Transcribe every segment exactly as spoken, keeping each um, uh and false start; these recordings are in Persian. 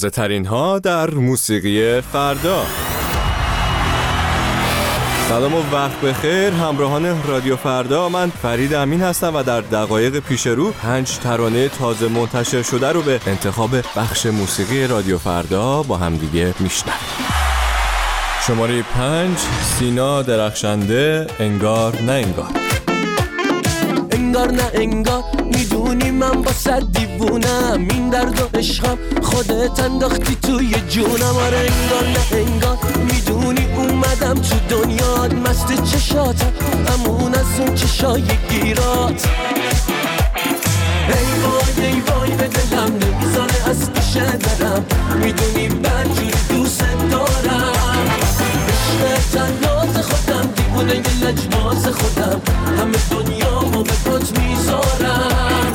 تازه ترین ها در موسیقی فردا. سلام و وقت بخیر همراهان رادیو فردا، من فرید امین هستم و در دقایق پیش رو پنج ترانه تازه منتشر شده رو به انتخاب بخش موسیقی رادیو فردا با هم دیگه میشنویم. شماره پنج، سینا درخشنده، انگار نه انگار. انگار نه انگار میدونی من با صد دیوونم، این درد و عشقم خودت انداختی توی جونم. آره انگار نه انگار میدونی اومدم تو دنیات، مست چشاتم امون از اون چشای گیرات. ای وای ای وای به دلم نمیذاره از پیش درم، میدونی بدجوری دوست دارم. عشق تناز خودم دیوونه یه لجباز خودم، همه دنیامو به پات میذارم.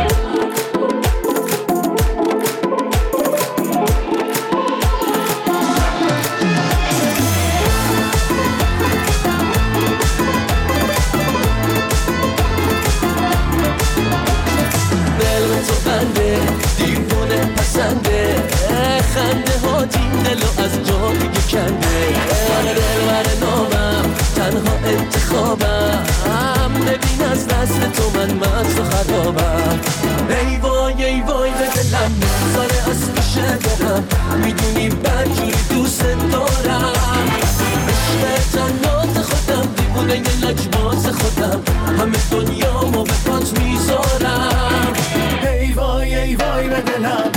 دل تو بنده دیوونه پسنده، خنده ها دین دلو از جا دیگه کنده. آره دل بر نامم تنها انتخابم، ببین از نسل تو من مست و خرابم. ای وای ای وای به دلم نمیذاره از پیش برم، میدونی بدجوری دوست دارم. عشق تناز خودم دیوونه یه لجباز خودم، همه دنیامو به پات میذارم. ای وای ای وای به دلم،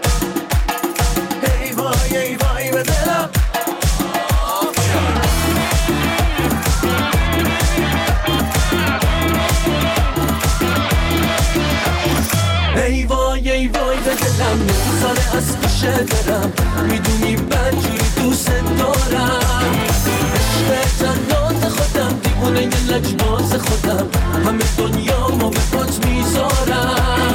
ای وای ای وای به دلم. ای وای ای وای به دلم نمیذاره از پیش برم، میدونی بدجوری دوست دارم. عشق تناز خودم دیوونه یه لجباز خودم، همه دنیامو به پات میذارم.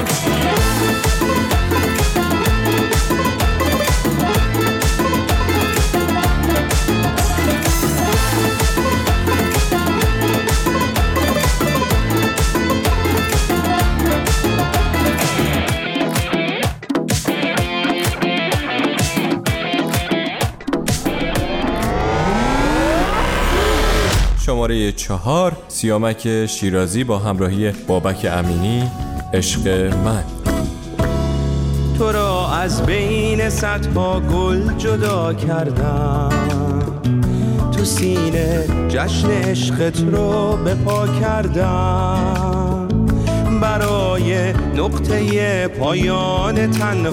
شماره چهار، سیامک شیرازی با همراهی بابک امینی، عشق من. تو را از بین صدها گل جدا کردم، تو سینه جشن عشقت رو به پا کردم. برای نقطه پایان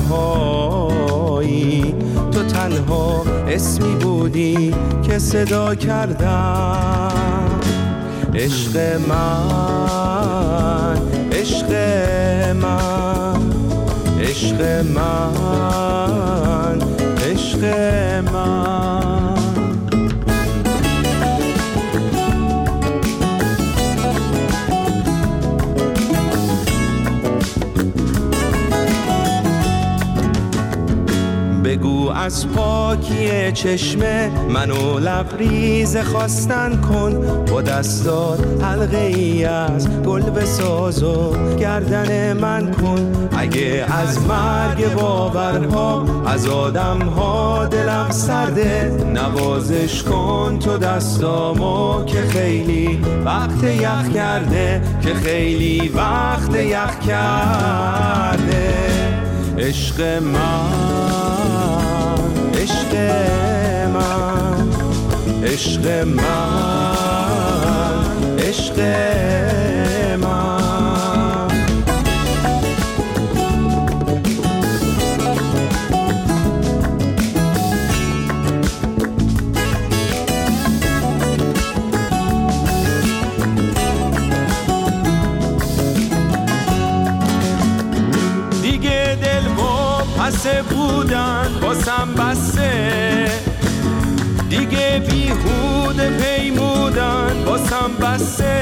تنهایی تو تنها اسمی بودی که صدا کردم. عشق من، عشق من، عشق من، عشق من. بگو از پاکی چشمه منو لبریز خواستن کن، با دستات حلقه ای از گل بساز و گردن من کن. اگه از مرگ باورها از آدم ها دلم سرده، نوازش کن تو دستامو که خیلی وقت یخ کرده، که خیلی وقت یخ کرده. عشق من، عشق من، عشق من، عشق من. دیگه دل و پسه بودن باسم بسه، دیگه بیهوده پیمودن باسم بسه.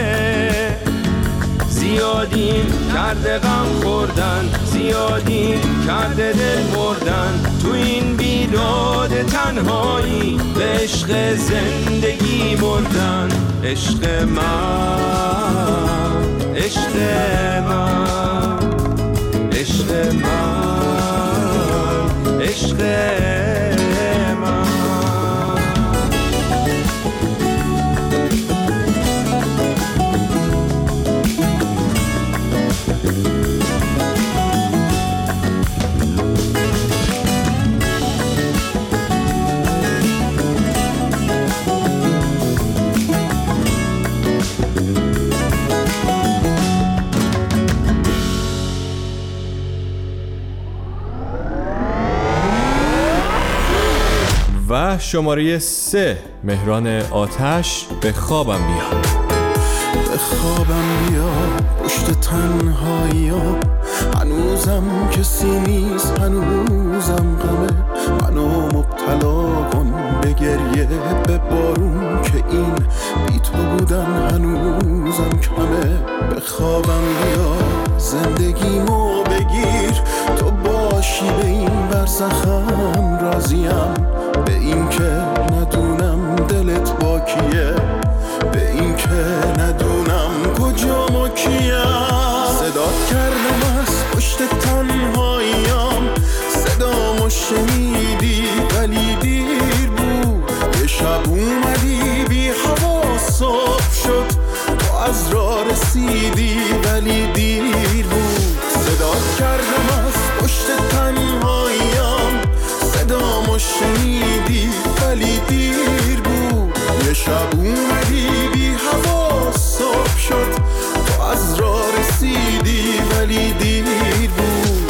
زیادی کرده غم خوردن، زیادی کرده دل مردن، تو این بیداد تنهایی به عشق زندگی مردن. عشق من، عشق من، عشق من، عشق ده شماره سه مهران آتش به خوابم بیا. به خوابم بیا پشت تنهاییام، هنوزم کسی نیست، هنوزم غمه، منو مبتلا کن به گریه به بارون که این بی تو بودن هنوزم کمه. به خوابم بیا زندگیمو بگیر، تو باشی به این برزخم راضیم، به این که ندونم دلت با کیه، به این که ندونم کجا ما کیم. صدات کردم از پشت تنهاییام، صدامو شنیدی ولی دیر بود، یه شب اومدی بی هوا صبح شد، تو از راه رسیدی ولی دیر بود. صدات کردم از پشت تنهاییام، صدامو شنیدی ولی دیر بود، یه شب اومدی بی هوا صبح شد، تو از راه رسیدی ولی دیر بود.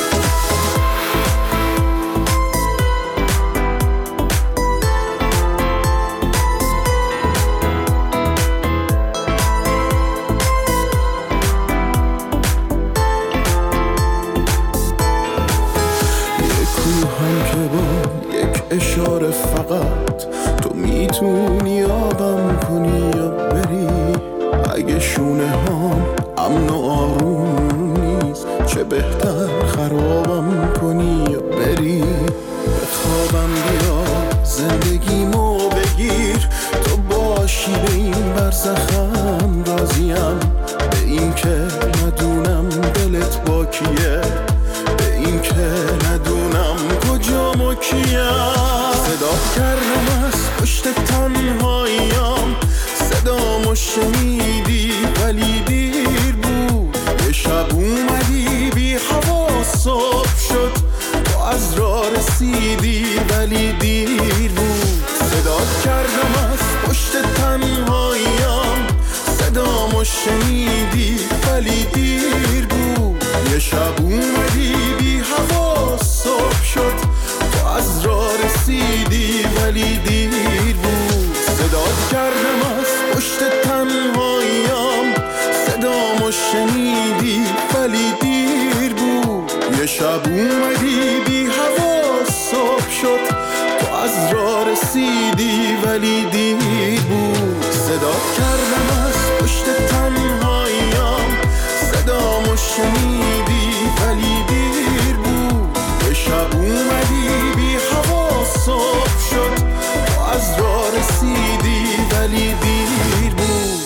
اشاره فقط تو میتونی آبم کنی یا بری، اگه شونه هم امن و آروم نیست چه بهتر خرابم کنی یا بری. به خوابم بیا زندگیمو بگیر، تو باشی به این برزخم راضیم، به این که ندونم دلت با کیه، به این که ندونم کجا ما کیم. صدات کردم از پشت تنهاییام، صدامو شنیدی ولی دیر بود، یه شب اومدی بی هوا صبح شد، تو از راه رسیدی ولی دیر بود. صدات کردم از پشت تنهاییام، صدامو شنیدی ولی دیر بود، یه شب اومدی بی هوا صبح شد، تو از راه رسیدی ولی دیر بود. صدات کردم از پشت تنهاییام، صدامو شنیدی ولی دیر بود، یه شب اومدی بی هوا صبح شد، تو از راه رسیدی ولی دیر بود. صدات کردم از پشت تنهاییام، صدامو شنیدی ولی دیر بود، یه شب اومدی بی هوا صبح شد، تو از راه رسیدی ولی دیر بود.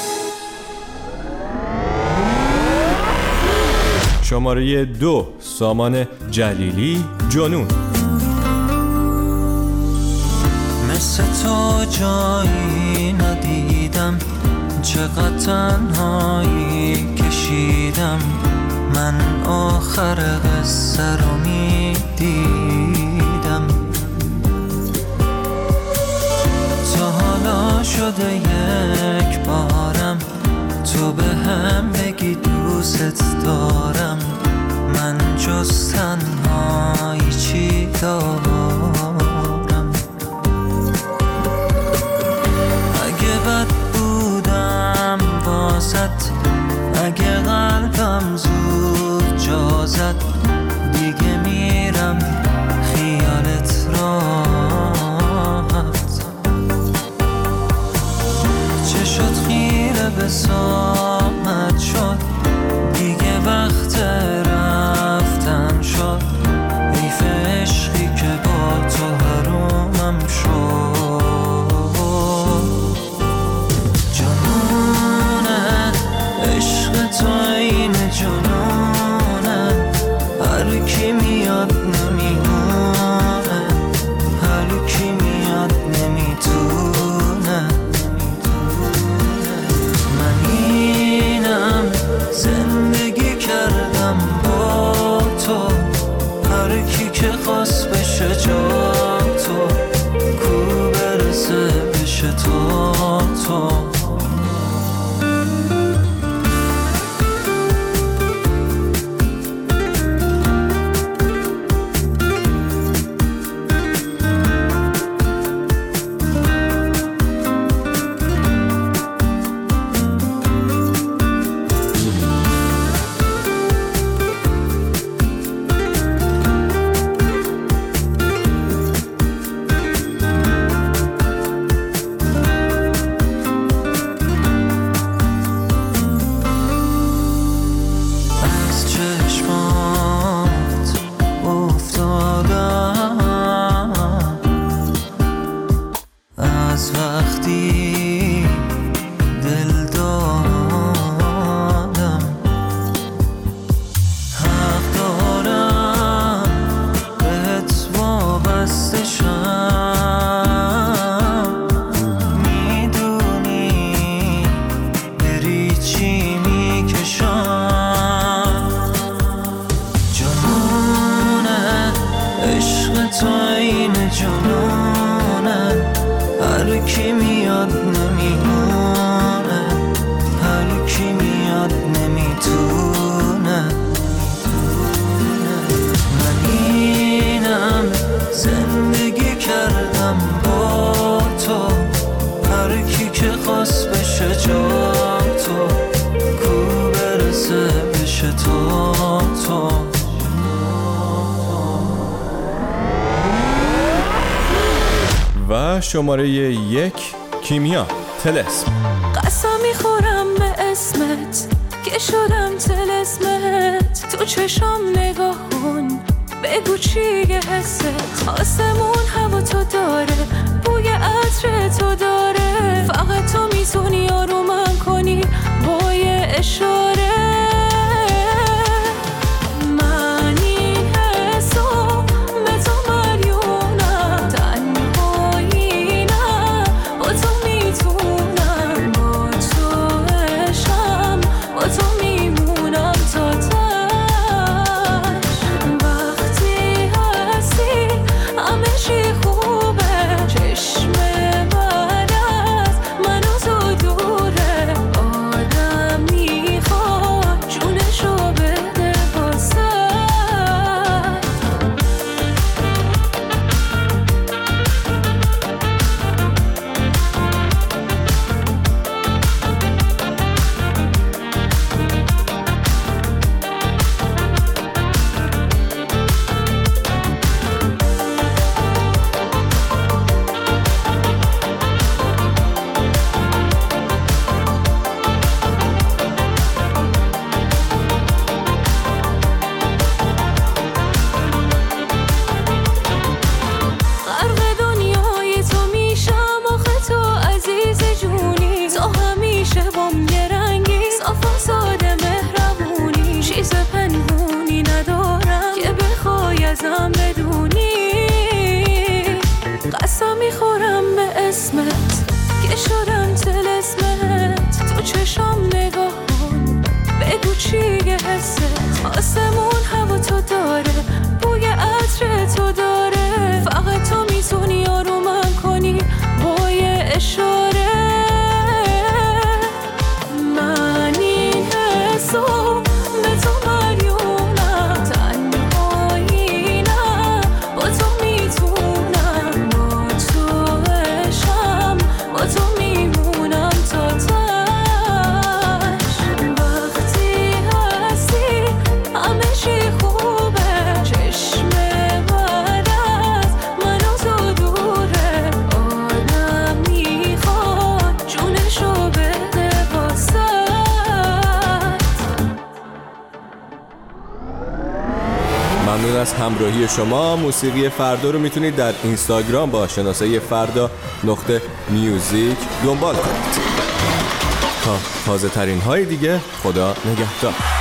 شماره دو سامان جلیلی جنون. مثل تو جایی ندیدم، چقدر تنهایی کشیدم، من آخر قصه رو میدیدم، تا حالا شده یک بارم تو به هم بگی دوست دارم، من جز تنهایی چی دارم. اگه بد بودم واسط، اگه قلبم زود جا زد، دیگه میرم خیالت راحت. چه شد خیره به سامت شد، دیگه وقت رفتن شد، حیف عشقی که با تو حرومم شد. جنونه عشق تو این جنونه، هر کی میاد نمیمونه، هر کی میاد نمیتونه. من اینم زندگی کردم با تو، هر کی که خواست بشه جا تو، کو برسه بشه تو تو. تو این جنونه، هر کی میاد نمیمونه، هر کی میاد نمیتونه. من اینم زندگی کردم با تو، هر کی که خواست بشه جا تو، کو برسه بشه تا تو. و شماره یک کیمیا طلسم. قسم میخورم به اسمت که شدم طلسمت، تو چشام نگاه کن بگو چیه حست. آسمون هوا تو داره، بوی عطر تو داره، فقط تو میتونی آرومم کنی با یه اشاره. قسم میخورم به اسمت که شدم طلسمت، تو چشام نگاه کن بگو چیه حست. آسمون هوا تو داره، بوی عطر تو داره، فقط تو میتونی آرومم کنی با یه اشاره. من این حسو به تو مریونم، تنهایی نه با تو میتونم، با تو عشقم با تو میمونم تا تش. وقتی هستی همه چی خوبه، چشم بدت من و تو دوره، آدم میخواد جونشو بده واسه. ممنون از همراهی شما. موسیقی فردا رو میتونید در اینستاگرام با شناسه فردا نقطه میوزیک دنبال کنید. تا تازه ترین های دیگه، خدا نگهدار.